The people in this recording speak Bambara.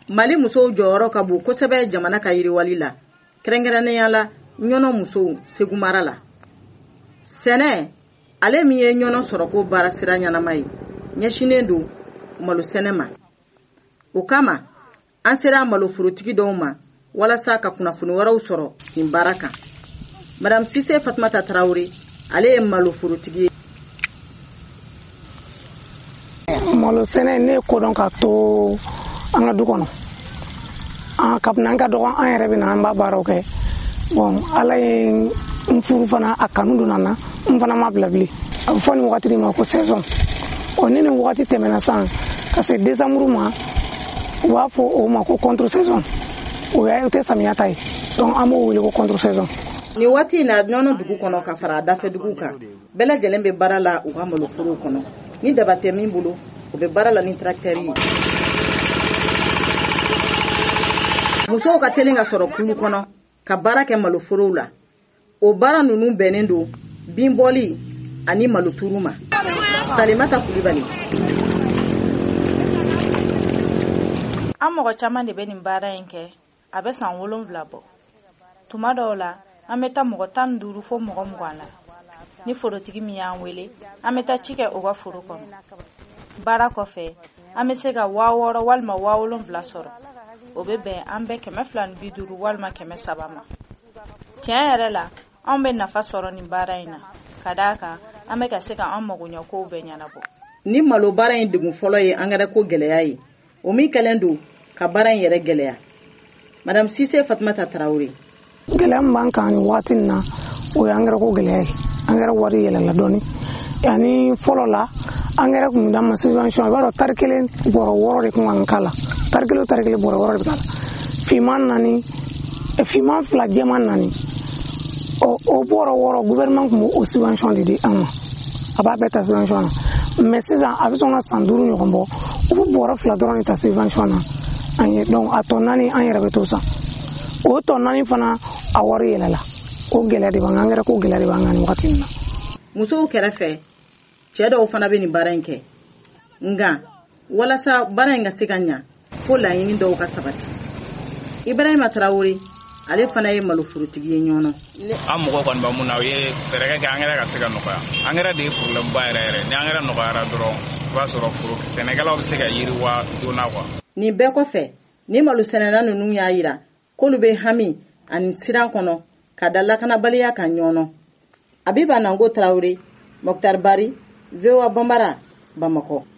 Mali musow jɔyɔrɔ ka bon kosɛbɛ jamana ka yiriwali la, kɛrɛnkɛrɛnnenya la ɲɔnɔ musow Segu mara la. Sɛnɛ ale min ye ɲɔnɔ sɔrɔ ko baara sira ɲanama ye, ɲɛsinen don malo sɛnɛ ma. O kama an sera malo forotigi dɔw ma walasa ka kunnafoni wɛrɛw sɔrɔ nin baara kan. Madame Sise Fatumata Traoré ale ye malo forotigi ye. Malo sɛnɛ ne kodɔn ka to an ka du kɔnɔ. Kabini an ka dɔgɔ an yɛrɛ bɛ na an b'a baaraw kɛ. Bon ala ye n furu fana a kanu donna na n fana ma bila bilen. A bɛ fɔ nin wagati de ma ko saison. Ni nin wagati tɛmɛna san ka se décembre ma u b'a fɔ o ma ko contre saison. O tɛ samiya ta ye. Donc an b'o wele ko contre saison. Ni waati in na nɔnɔ dugu kɔnɔ ka fara dafɛ dugu kan, bɛɛ lajɛlen bɛ baara la u ka malo forow kɔnɔ. Ni daba tɛ min bolo u bɛ baara la ni tracteur ye. Musow ka teli ka sɔrɔ kulu kɔnɔ ka baara kɛ malo forow la. O baara ninnu bɛnnen don binbɔli ani malo turu ma. Salimata Kulibali. An mɔgɔ caman de bɛ nin baara in kɛ, a bɛ san 7 bɔ. Tuma dɔw la an bɛ taa mɔgɔ 15 fo mɔgɔ 20 la. Ni forotigi min y'an wele, an bɛ taa ci kɛ o ka foro kɔnɔ. Baara kɔfɛ an bɛ se ka 6000 walima 7000 sɔrɔ. O bɛ bɛn an bɛ 250 walima 300 ma. Tiɲɛ yɛrɛ la an bɛ nafa sɔrɔ nin baara in na, ka d'a kan an bɛ ka se ka an magoɲɛ kow bɛɛ ɲɛnabɔ. Ni malo baara in degun fɔlɔ ye angɛrɛ ko gɛlɛya ye, o min kɛlen don ka baara in yɛrɛ gɛlɛya. Madame Sise Fatumata Traoré. Gɛlɛya min b'an kan nin waati in na o ye angɛrɛ ko gɛlɛya ye. Angɛrɛ wari yɛlɛla dɔɔni. Yani fɔlɔ la angɛrɛ kun d'an ma subvention, i b'a dɔn tari kelen bɔrɔ 6 de kun kan k'a la. Tari kelen bɔrɔ 6 de bɛ k'a la. Finman 2 jɛman 4. O bɔrɔ 6 gouvernement kun b'o subvention de di an ma. A b'a bɛɛ ta subvention na. Mais sisan a bɛ sɔn ka san 5 ɲɔgɔn bɔ. U bɛ bɔrɔ 2 dɔrɔn de ta subvention na. Donc a tɔ 4 an yɛrɛ bɛ to san. O tɔ 4 fana a wari yɛlɛla. O gɛlɛya de b'an kan, angɛrɛ ko gɛlɛya de b'an kan nin waati in na. Musow kɛrɛfɛ cɛ dɔw fana bɛ nin baara in kɛ. Nka walasa baara in ka se ka ɲa fo laɲini dɔw ka sabati. Ibrahima Traoré ale fana ye malo forotigi ye ɲɔnɔ. An mɔgɔ kɔni bɛ mun na o ye fɛɛrɛ kɛ angɛrɛ ka se ka nɔgɔya. Angɛrɛ de ye problème ba yɛrɛ. Ni angɛrɛ nɔgɔyara dɔrɔn i b'a sɔrɔ foro sɛnɛkɛlaw bɛ se ka yiriwa joona quoi. Nin bɛɛ kɔfɛ ni malo sɛnɛna ninnu y'a yira k'olu bɛ hami ani siran kɔnɔ ka da lakanabaliya kan ɲɔnɔ. Abiba Nango Traoré, Mokhtar Bari, VOA Bambara, Bamako.